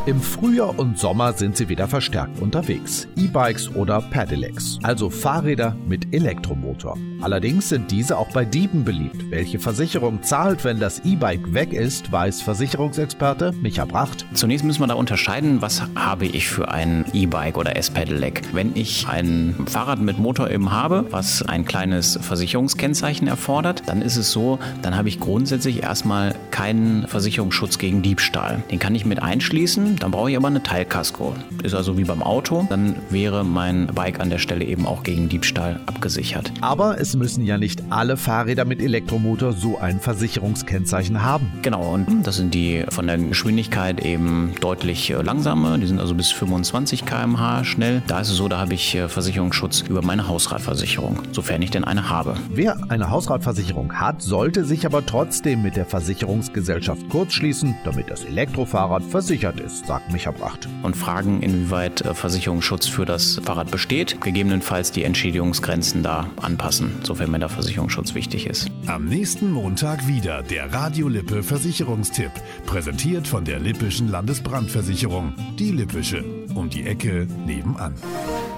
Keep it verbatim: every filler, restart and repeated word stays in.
Im Frühjahr und Sommer sind sie wieder verstärkt unterwegs. E-Bikes oder Pedelecs, also Fahrräder mit Elektromotor. Allerdings sind diese auch bei Dieben beliebt. Welche Versicherung zahlt, wenn das E-Bike weg ist, weiß Versicherungsexperte Micha Bracht. Zunächst müssen wir da unterscheiden, was habe ich für ein E-Bike oder S-Pedelec. Wenn ich ein Fahrrad mit Motor eben habe, was ein kleines Versicherungskennzeichen erfordert, dann ist es so, dann habe ich grundsätzlich erstmal keinen Versicherungsschutz gegen Diebstahl. Den kann ich mit einschließen, dann brauche ich aber eine Teilkasko. Ist also wie beim Auto, dann wäre mein Bike an der Stelle eben auch gegen Diebstahl abgesichert. Aber es müssen ja nicht alle Fahrräder mit Elektromotor so ein Versicherungskennzeichen haben. Genau, und das sind die von der Geschwindigkeit eben deutlich langsamer. Die sind also bis fünfundzwanzig Kilometer pro Stunde schnell. Da ist es so, da habe ich Versicherungsschutz über meine Hausratversicherung, sofern ich denn eine habe. Wer eine Hausratversicherung hat, sollte sich aber trotzdem mit der Versicherungsgesellschaft kurzschließen, damit das Elektrofahrrad versichert ist, sagt Micha Bracht. Und fragen, inwieweit Versicherungsschutz für das Fahrrad besteht, gegebenenfalls die Entschädigungsgrenzen da anpassen, sofern mir der Versicherungsschutz wichtig ist. Am nächsten Montag wieder der Radio Lippe Versicherungstipp, präsentiert von der Lippischen Landesbrandversicherung. Die Lippische, um die Ecke nebenan.